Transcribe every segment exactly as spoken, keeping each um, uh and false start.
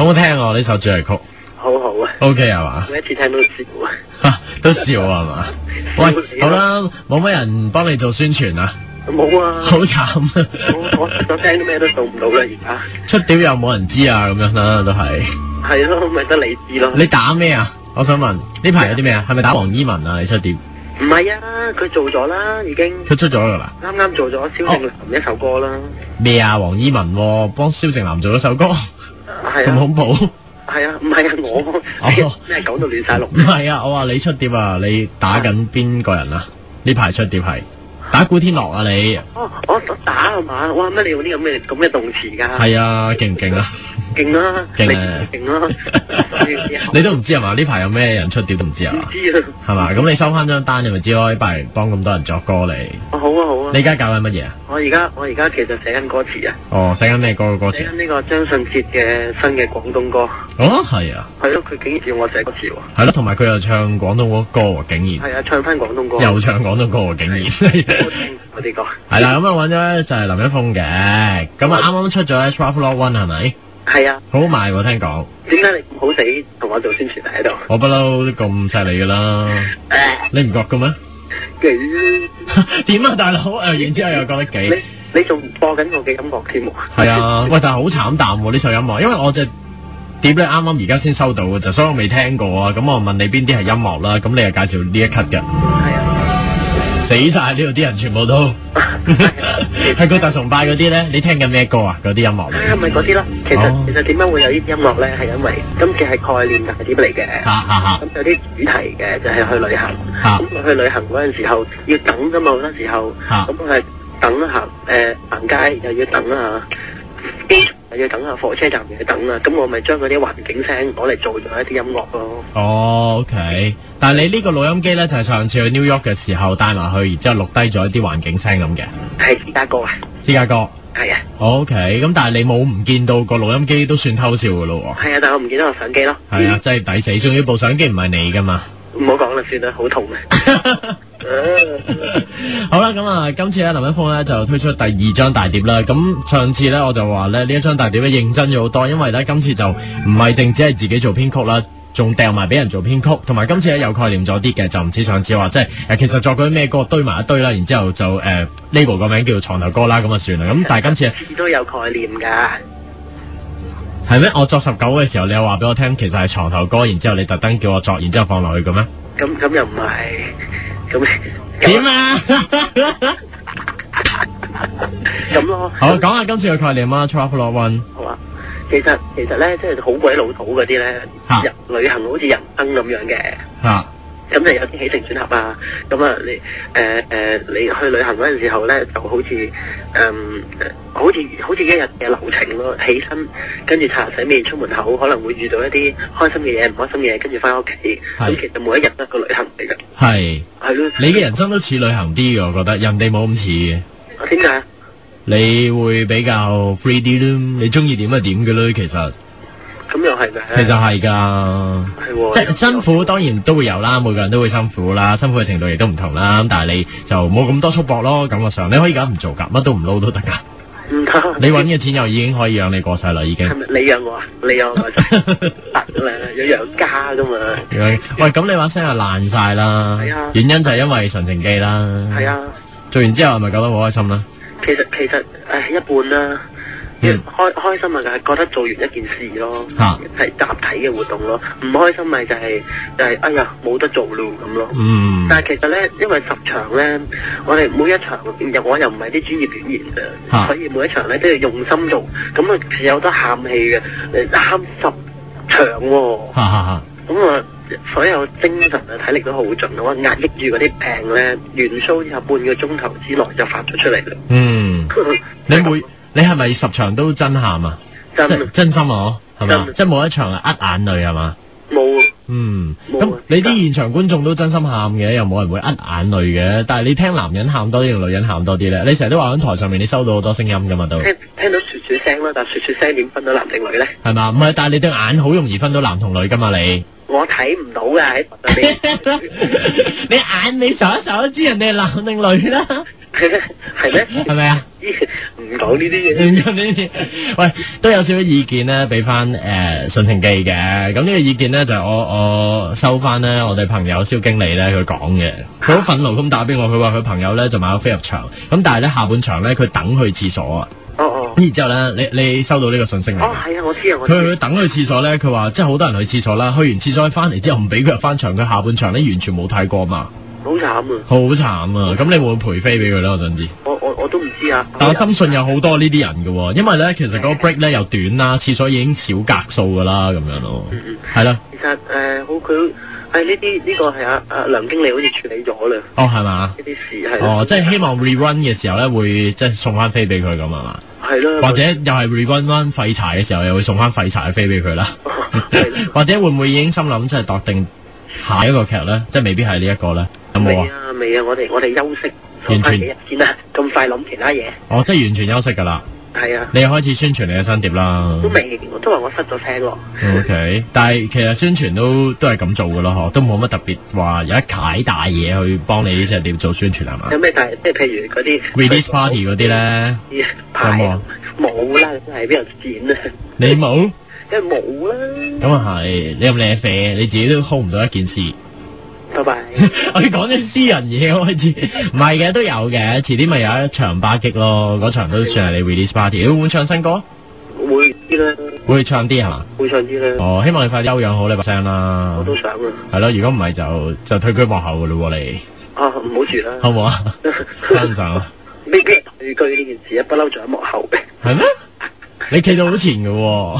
好唔好聽啊？呢首主題曲好好啊。 O K 係嘛？ 每一次聽到笑啊。 都笑啊係嘛？喂，好啦，冇乜人幫你做宣傳啊？ 冇啊。 好慘啊！ 我我我聽啲咩都做唔到啦，而家。 出碟又冇人知啊，咁樣啦，都係。 係咯，咪得你知咯。 你打咩啊？我想問呢排有啲咩啊？係咪打黃依文啊？你出碟？ 唔係啊，佢做咗啦，已經。 佢出咗噶啦。 啱啱做咗蕭正楠一首歌啦。 咩啊？黃依文幫蕭正楠做咗首歌， 係啊。 咁恐怖。 係啊，唔係啊，我咩講到亂晒龍。 唔係啊，我話你出碟啊，你打緊邊個人啊？呢排出碟係打古天樂啊你？ 哦，我打係嘛？哇，乜你用啲咁嘅咁嘅動詞㗎？ 係啊，勁唔勁啊？ 勁啊！ 勁啊！ 勁啊！ 你都唔知係嘛？呢排有咩人出碟都唔知啊？ 唔知啊。係嘛？咁你收翻張單，你咪知咯。呢排幫咁多人作歌嚟。 哦，好啊，好啊。 你而家搞緊乜嘢啊？ 我而家我而家其實寫緊歌詞啊。 哦，寫緊咩歌嘅歌詞？ 寫緊呢個張信哲嘅新嘅廣東歌。 哦，係啊。 係咯，佢竟然要我寫歌詞喎。 係咯，同埋佢又唱廣東歌喎，竟然。 係啊，唱翻廣東歌。 又唱廣東歌喎，竟然。 好聽嗰啲歌。 係啦，咁啊揾咗咧就係林一峰嘅，咁啊啱啱出咗咧《Travel Log One》係咪？ 係啊。好賣喎，聽講。 點解你好死同我做宣傳喺度？ 我不嬲都咁犀利噶啦，你唔覺嘅咩？ 幾點啊，大佬？誒，然之後又覺得幾？ 你你仲播緊我嘅音樂添喎？ 係啊，喂，但係好慘淡喎呢首音樂，因為我隻碟咧啱啱而家先收到嘅就，所以我未聽過啊。咁我問你邊啲係音樂啦，咁你又介紹呢一 cut 嘅。 係啊。 死晒呢度啲人全部都係高達崇拜嗰啲咧，你聽緊咩歌啊？嗰啲音樂咧， 係咪嗰啲咯？其實、哦、其實點解會有啲音樂咧？係因為今次係概念大碟嚟嘅，咁有啲主題嘅就係、是、去旅行。咁、啊、去旅行嗰陣時候要等㗎嘛，好多時候，咁我係等行誒行街又要等啊，機場又要等啊，火車站又要等啊，咁我咪將嗰啲環境聲攞嚟做咗一啲音樂咯。 哦 ，OK。但係你呢個錄音機咧，就係、是、上次去 New York 嘅時候帶埋去，然之後錄低咗一啲環境聲咁嘅。 係芝加哥啊！ 芝加哥。 係啊。 OK，咁但係你冇唔見到個錄音機都算偷笑㗎咯喎。 係啊，但係我唔見到個相機咯。 係啊，真係抵死，仲要部相機唔係你㗎嘛。 唔好講啦，算啦，好痛啊！ 好啦，咁啊，今次咧林一峰咧就推出第二張大碟啦。咁上次咧我就話咧呢一張大碟咧認真咗好多，因為咧今次就唔係淨止係自己做編曲啦，仲掉埋俾人做編曲，同埋今次咧有概念咗啲嘅，就唔似上次話即係誒其實作嗰啲咩歌堆埋一堆啦，然之後就誒、呃、label 個名叫做床頭歌啦，咁啊算啦。咁但係今次都有概念㗎。 係咩？我作十九嘅時候，你又話俾我聽，其實係床頭歌，然之後你特登叫我作，然之後放落去嘅咩？ 咁咁又唔係，咁點啊？ 咁咯。 好，講下今次嘅概念啊 ，Travel Log One。 好啊，其實其實咧，即係好鬼老土嗰啲咧，入旅行好似人生咁樣嘅。嚇。咁就有啲起承轉合啊，咁啊你誒誒、呃呃、你去旅行嗰陣時候咧，就好似誒、嗯、好似好似一日嘅流程咯，起身跟住擦洗面出門口，可能會遇到一啲開心嘅嘢、唔開心嘅嘢，跟住翻屋企。咁其實每一日都係個旅行嚟㗎。係係咯， 你嘅人生都似旅行啲嘅，我覺得人哋冇咁似嘅。 點解？ 你會比較 free 啲咯，你中意點就點嘅咯，其實。 咁又係嘅， 其實係噶，即係辛苦當然都會有啦，每個人都會辛苦啦，辛苦嘅程度亦都唔同啦。咁但係你就冇咁多束縛咯，感覺上你可以而家唔做噶，乜都唔撈都得噶。 唔得， 你搵嘅錢又已經可以養你過世啦，已經。 係咪你養我啊？你養我得啦，要養家噶嘛。 喂，咁你把聲係爛晒啦，係啊，原因就係因為純情記啦。係啊，做完之後係咪覺得好開心啦？ 其實其實誒一半啦。嗯、開開心咪就係覺得做完一件事咯，係、啊、集體嘅活動咯。唔開心咪就係、是、就係、是、哎呀冇得做咯咁咯。嗯。但係其實咧，因為十場咧，我哋每一場又我又唔係啲專業表演嘅，啊、所以每一場咧都要用心做。咁啊，其實有得喊氣嘅，喊十場喎、哦。咁啊，啊，所有精神啊體力都好盡，我壓抑住嗰啲病咧，完 show 之後半個鐘頭之內就發咗出嚟啦。嗯。 你每你係咪十場都真喊啊？真即真心啊，係嘛？即係冇一場係呃眼淚係嘛？冇。嗯。咁你啲現場觀眾都真心喊嘅，又冇人會呃眼淚嘅。但係你聽男人喊多啲定女人喊多啲咧？你成日都話喺台上面你收到好多聲音噶嘛都。聽聽到説説聲啦，但係説説聲點分到男定女咧？係嘛？唔係，但係你對眼好容易分到男同女噶嘛你？我睇唔到㗎喺你。你眼你睄一睄都知人哋係男定女啦。 係咩？ 係咪啊？ 唔講呢啲嘢。 唔講呢啲。喂，都有少少意見咧，俾翻誒順情記嘅。咁呢個意見咧就係、我我收翻咧，我哋朋友蕭經理咧佢講嘅。佢好憤怒咁打俾我，佢話佢朋友咧就買咗飛入場，咁但係咧下半場咧佢等去廁所啊。 哦哦。 然之後咧，你你收到呢個信息未？ 哦，係啊，我知啊，我知。 佢等去廁所咧，佢話即係好多人去廁所啦，去完廁所翻嚟之後唔俾佢入翻場，佢下半場咧完全冇睇過嘛。 好慘啊！ 好慘啊！咁你會唔會賠飛俾佢咧？我想知。 我我我都唔知啊。 但我深信有好多呢啲人嘅，因為咧其實嗰個 break 咧又短啦，廁所已經少格數噶啦，咁樣咯。嗯嗯。係啦。其實誒，好佢係呢啲呢個係阿阿梁經理好似處理咗啦。 哦，係嘛？ 呢啲事係。 哦，即係希望 rerun 嘅時候咧，會即係送翻飛俾佢咁係嘛？ 係咯。 或者又係 rerun 翻廢柴嘅時候，又會送翻廢柴嘅飛俾佢啦。或者會唔會已經心諗即係度定下一個劇咧？即係未必係呢一個咧。有冇啊？ 未啊！我哋我哋休息， 完全幾日先啦。咁快諗其他嘢？ 哦，即係完全休息噶啦。 係啊。 你開始宣傳你嘅新碟啦。 都未，我都話我失咗聲咯。 O K， 但係其實宣傳都都係咁做噶咯，嗬，都冇乜特別話有一啓大嘢去幫你呢隻碟做宣傳係嘛？ 有咩大？即係譬如嗰啲 release party 嗰啲咧， 有冇？冇啦，真係邊有剪啊？ 你冇？ 梗係冇啦。 咁啊係，你咁靚啡，你自己都 hold 唔到一件事。 拜拜。 我哋講啲私人嘢開始，唔係嘅都有嘅，遲啲咪有一場巴擊咯，嗰場都算係你 release party。你會唔會唱新歌？ 會啲啦。會唱啲係嘛？ 會唱啲啦。 哦，希望你快啲休養好你把聲啦。 我都想啊。係咯，如果唔係就就退居幕後噶咯喎你。 啊，唔好住啦。 好唔好啊？跟上啊。 未必退居呢件事啊，不嬲仲喺幕後嘅。 係咩？你企到好前嘅喎。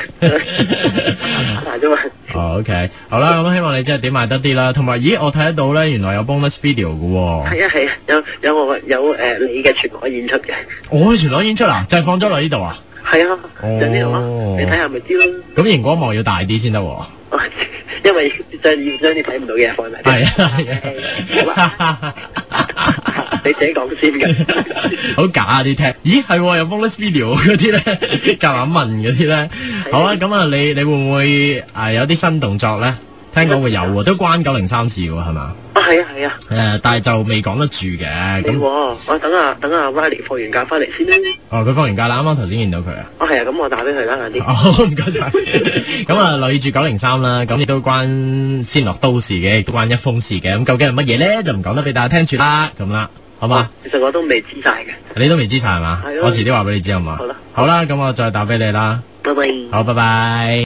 大啫嘛。 哦 ，OK， 好啦，咁希望你真係點賣得啲啦。同埋，咦，我睇得到咧，原來有 bonus video 嘅喎。 係啊係啊，有有我有誒你嘅全裸演出嘅。 我嘅全裸演出啊，就係放咗落呢度啊。 係啊，就呢度咯，你睇下咪知咯。 咁熒光幕要大啲先得喎。 因為將要將啲睇唔到嘅放埋。係啊係啊。你自己講先嘅。 好假啊啲聽。咦係有 bonus video 嗰啲咧，夾硬問嗰啲咧。好啊，咁啊你你會唔會誒有啲新動作咧？聽講會有喎，都關九零三事喎，係嘛？ 啊係啊係啊。誒， 但係就未講得住嘅。咁我等下等下 Riley 放完假翻嚟先啦。 哦，佢放完假啦，啱啱頭先見到佢啊。 哦係啊，咁我打俾佢啦，晏啲。 哦，唔該晒。咁啊，留意住九零三啦，咁亦都關仙樂都事嘅，亦都關一封事嘅。咁究竟係乜嘢咧？就唔講得俾大家聽住啦，咁啦，好嘛？ 其實我都未知晒嘅。你都未知晒係嘛？我遲啲話俾你知好嘛？好啦。好啦，咁我再打俾你啦。 拜拜。 好，拜拜。